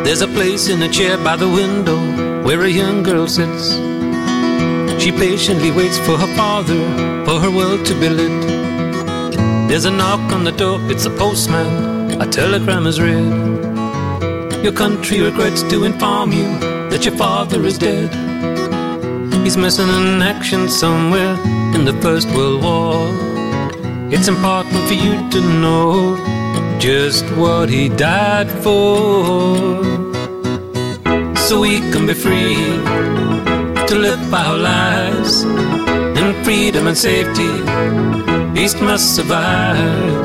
There's a place in a chair by the window where a young girl sits. She patiently waits for her father, for her world to be lit. There's a knock on the door, it's a postman, a telegram is read. Your country regrets to inform you that your father is dead. He's missing in action somewhere in the First World War. It's important for you to know just what he died for, so we can be free to live our lives in freedom and safety. East must survive.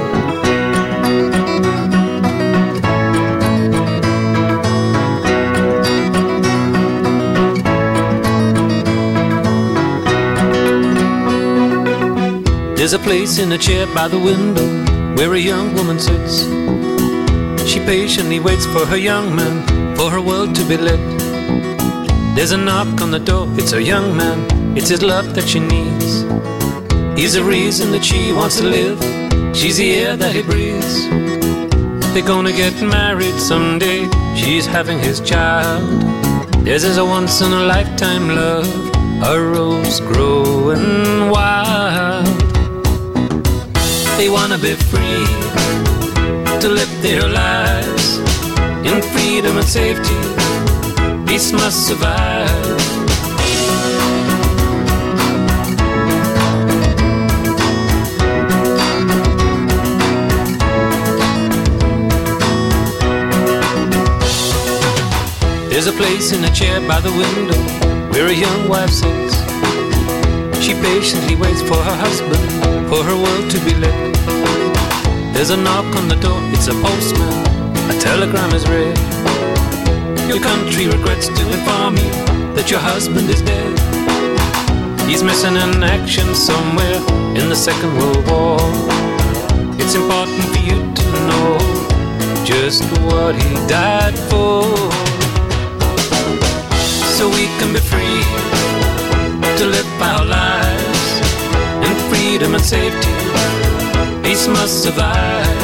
There's a place in a chair by the window where a young woman sits. She patiently waits for her young man, for her world to be lit. There's a knock on the door, it's her young man, it's his love that she needs. He's the reason that she wants to live, she's the air that he breathes. They're gonna get married someday, she's having his child. Theirs is a once-in-a-lifetime love, a rose growing wild. They wanna be free to live their lives in freedom and safety. Peace must survive. There's a place in a chair by the window where a young wife sits. She patiently waits for her husband, for her world to be lit. There's a knock on the door, it's a postman, a telegram is read. Your country regrets to inform you that your husband is dead. He's missing in action somewhere in the Second World War. It's important for you to know just what he died for, so we can be free to live our lives in freedom and safety. Peace must survive.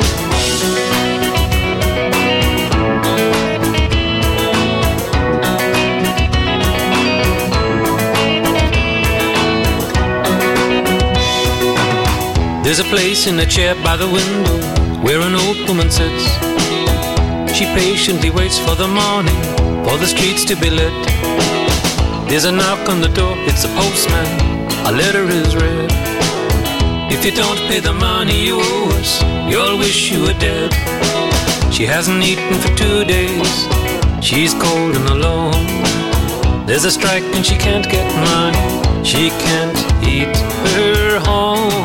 There's a place in a chair by the window where an old woman sits. She patiently waits for the morning, for the streets to be lit. There's a knock on the door, it's a postman, a letter is read. If you don't pay the money you owe us, you'll wish you were dead. She hasn't eaten for 2 days, she's cold and alone. There's a strike and she can't get money, she can't eat her home.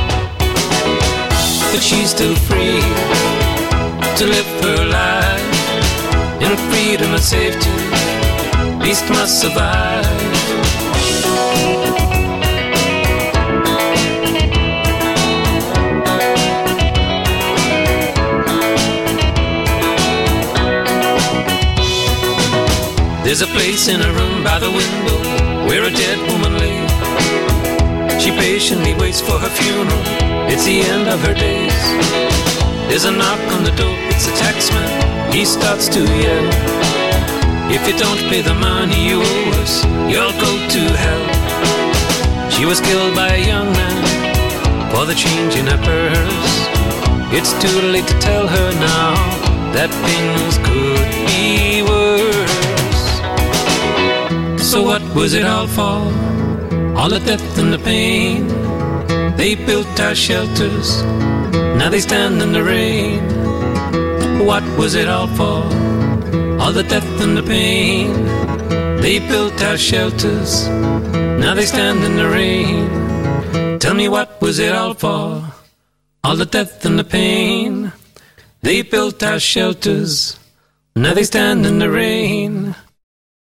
But she's still free to live her life in freedom and safety. Peace must survive. There's a place in a room by the window where a dead woman lay. She patiently waits for her funeral, it's the end of her days. There's a knock on the door, it's a taxman, he starts to yell. If you don't pay the money you owe us, you'll go to hell. She was killed by a young man for the change in her purse. It's too late to tell her now that things could be worse. So what was it all for? All the death and the pain. They built our shelters, now they stand in the rain. What was it all for? All the death and the pain. They built our shelters, now they stand in the rain. Tell me, what was it all for? All the death and the pain. They built our shelters, now they stand in the rain.